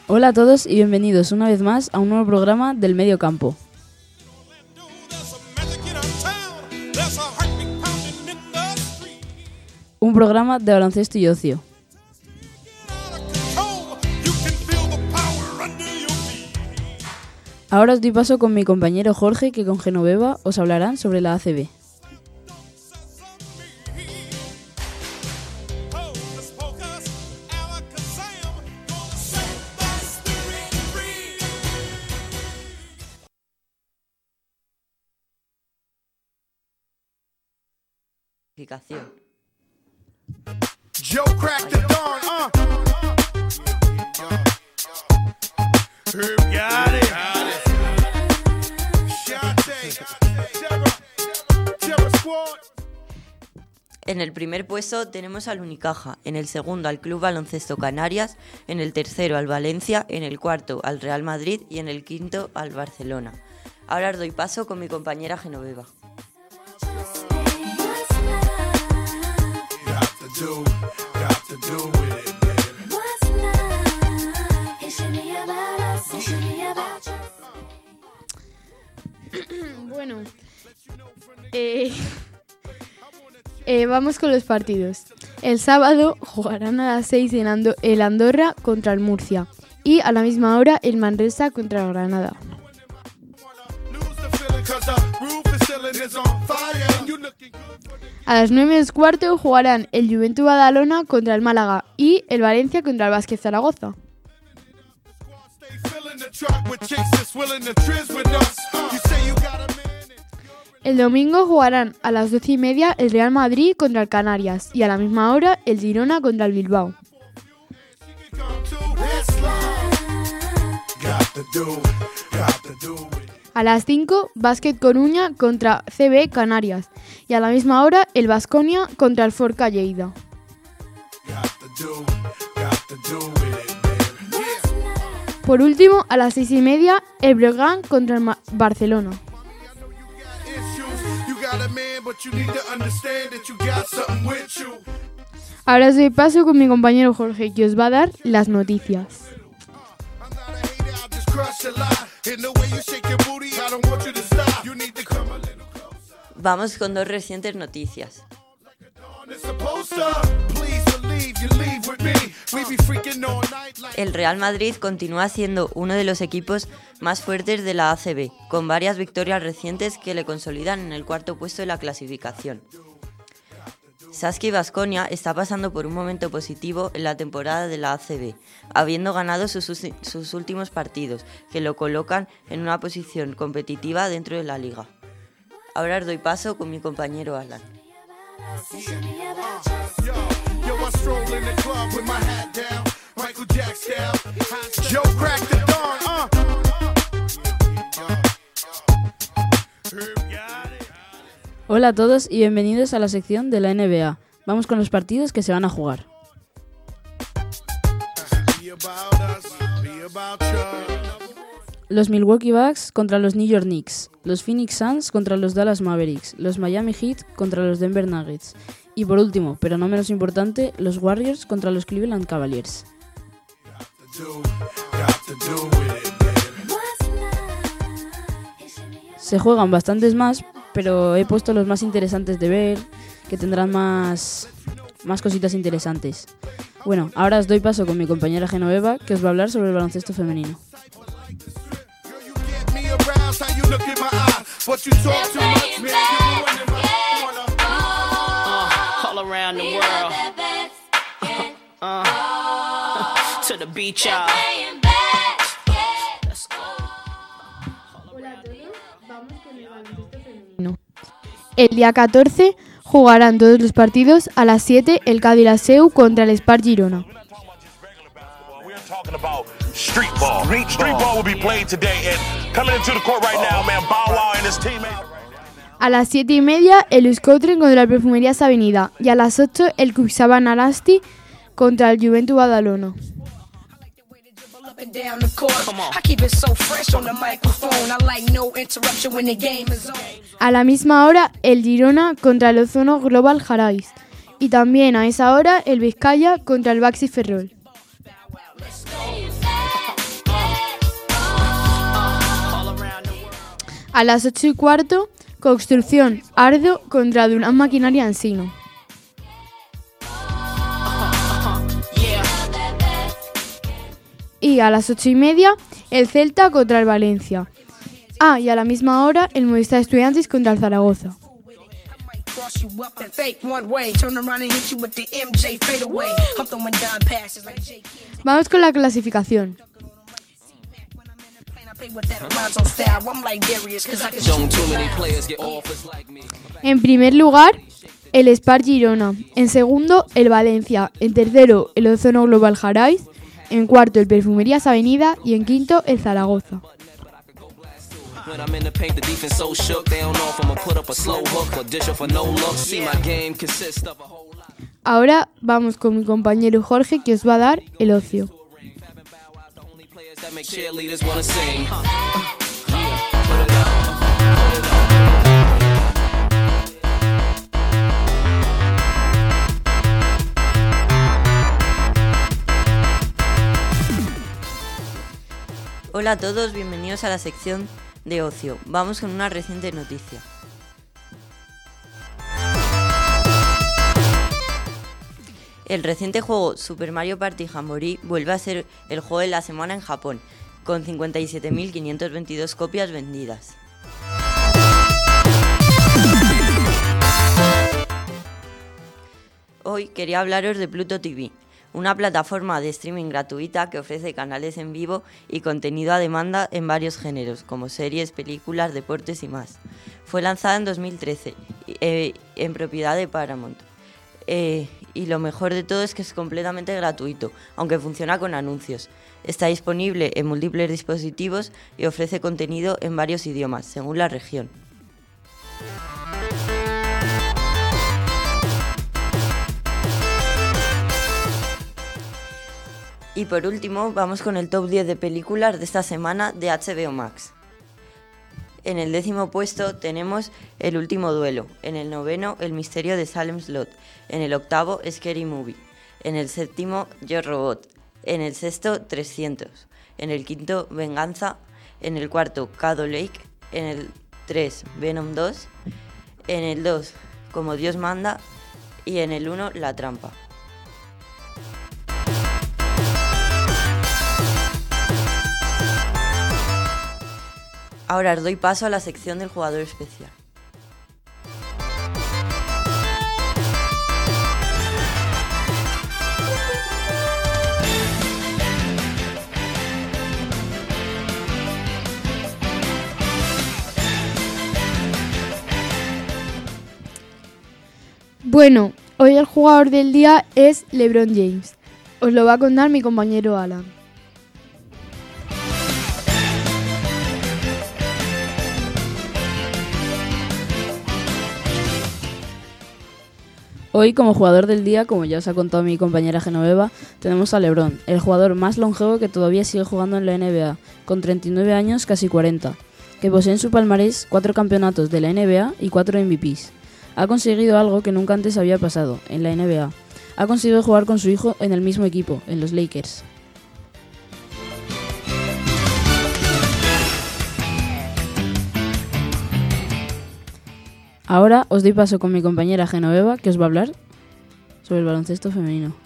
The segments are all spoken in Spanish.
Hola a todos y bienvenidos una vez más a un nuevo programa del Medio Campo. Un programa de baloncesto y ocio. Ahora os doy paso con mi compañero Jorge, que con Genoveva os hablarán sobre la ACB. Joe cracked the dawn, Herb got it. Terror Squad. En el primer puesto tenemos al Unicaja, en el segundo al Club Baloncesto Canarias, en el tercero al Valencia, en el cuarto al Real Madrid y en el quinto al Barcelona. Ahora os doy paso con mi compañera Genoveva. Bueno, vamos con los partidos. El sábado jugarán a las 6 el Andorra contra el Murcia y a la misma hora el Manresa contra el Granada. A las 9:15 jugarán el Juventud Badalona contra el Málaga y el Valencia contra el Vázquez Zaragoza. El domingo jugarán a las 12:30 el Real Madrid contra el Canarias y a la misma hora el Girona contra el Bilbao. A las 5, Básquet Coruña contra CB Canarias y a la misma hora el Baskonia contra el Forca Lleida. Por último, a las 6:30, el Breogán contra el Barcelona. Ahora os doy paso con mi compañero Jorge, que os va a dar las noticias. Vamos con dos recientes noticias. El Real Madrid continúa siendo uno de los equipos más fuertes de la ACB, con varias victorias recientes que le consolidan en el cuarto puesto de la clasificación. Saski Baskonia está pasando por un momento positivo en la temporada de la ACB, habiendo ganado sus últimos partidos, que lo colocan en una posición competitiva dentro de la liga. Ahora os doy paso con mi compañero Alan. Hola a todos y bienvenidos a la sección de la NBA. Vamos con los partidos que se van a jugar. Los Milwaukee Bucks contra los New York Knicks, los Phoenix Suns contra los Dallas Mavericks, los Miami Heat contra los Denver Nuggets y por último, pero no menos importante, los Warriors contra los Cleveland Cavaliers. Se juegan bastantes más, pero he puesto los más interesantes de ver, que tendrán más cositas interesantes. Bueno, ahora os doy paso con mi compañera Genoveva, que os va a hablar sobre el baloncesto femenino. Hola a todos, vamos con el baloncesto femenino. El día 14 jugarán todos los partidos. A las 7 el Cádiz Laseu contra el Spar Girona. A las 7:30 el Euskotren contra el Perfumerías Avenida y a las 8 el Cuxaban Arasti contra el Juventud Badalona. A la misma hora el Girona contra el Ozono Global Jarais y también a esa hora el Vizcaya contra el Baxi Ferrol. A las 8:15, construcción Ardo contra Durán Maquinaria Ensino. Y a las 8:30, el Celta contra el Valencia. Y a la misma hora, el Movistar Estudiantes contra el Zaragoza. Vamos con la clasificación. En primer lugar, el Spar Girona. En segundo, el Valencia. En tercero, el Ozono Global Jaraiz. En cuarto, el Perfumerías Avenida. Y en quinto, el Zaragoza. Ahora vamos con mi compañero Jorge, que os va a dar el ocio. Hola a todos, bienvenidos a la sección de ocio. Vamos con una reciente noticia. El reciente juego Super Mario Party Jamboree vuelve a ser el juego de la semana en Japón, con 57.522 copias vendidas. Hoy quería hablaros de Pluto TV, una plataforma de streaming gratuita que ofrece canales en vivo y contenido a demanda en varios géneros, como series, películas, deportes y más. Fue lanzada en 2013, en propiedad de Paramount. Y lo mejor de todo es que es completamente gratuito, aunque funciona con anuncios. Está disponible en múltiples dispositivos y ofrece contenido en varios idiomas, según la región. Y por último, vamos con el top 10 de películas de esta semana de HBO Max. En el 10º puesto tenemos El último duelo. En el 9º, El misterio de Salem Slot. En el 8º, Scary Movie. En el 7º, Yo Robot. En el 6º, 300. En el 5º, Venganza. En el 4º, Cado Lake. En el 3, Venom 2. En el 2, Como Dios manda. Y en el 1, La trampa. Ahora os doy paso a la sección del jugador especial. Bueno, hoy el jugador del día es LeBron James. Os lo va a contar mi compañero Alan. Hoy, como jugador del día, como ya os ha contado mi compañera Genoveva, tenemos a LeBron, el jugador más longevo que todavía sigue jugando en la NBA, con 39 años, casi 40, que posee en su palmarés 4 campeonatos de la NBA y 4 MVPs. Ha conseguido algo que nunca antes había pasado en la NBA. Ha conseguido jugar con su hijo en el mismo equipo, en los Lakers. Ahora os doy paso con mi compañera Genoveva, que os va a hablar sobre el baloncesto femenino.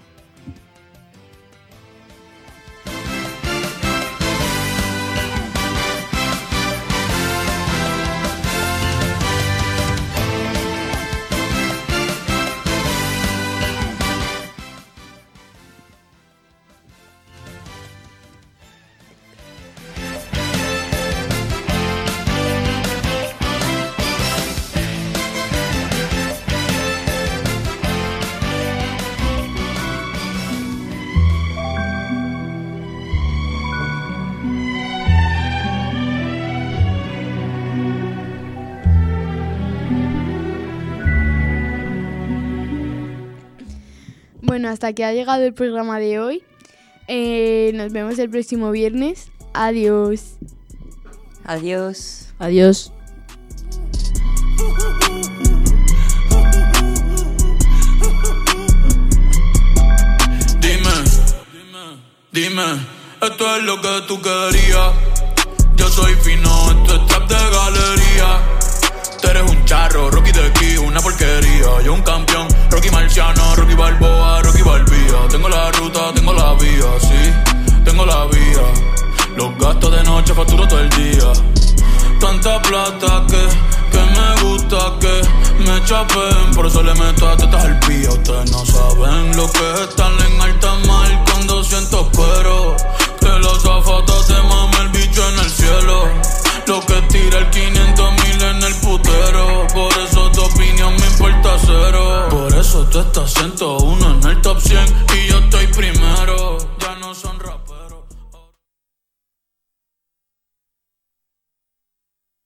Bueno, hasta que ha llegado el programa de hoy. Nos vemos el próximo viernes. Adiós. Adiós. Adiós. Dime, esto es lo que tú querías. Yo yo soy fino, esto es trap de galería. Tú eres un charro, Rocky de aquí, una porquería. Yo un campeón, Rocky Marciano, Rocky Balboa, Rocky Balbía. Tengo la ruta, tengo la vía, sí, tengo la vía. Los gastos de noche facturo todo el día. Tanta plata que me gusta que me chapen. Por eso le meto a tetas al pía. Ustedes no saben lo que es estar en alta mar cuando siento cuero. Que los azafatas te mame el bicho en el cielo. Lo que tira el 500,000 en el putero.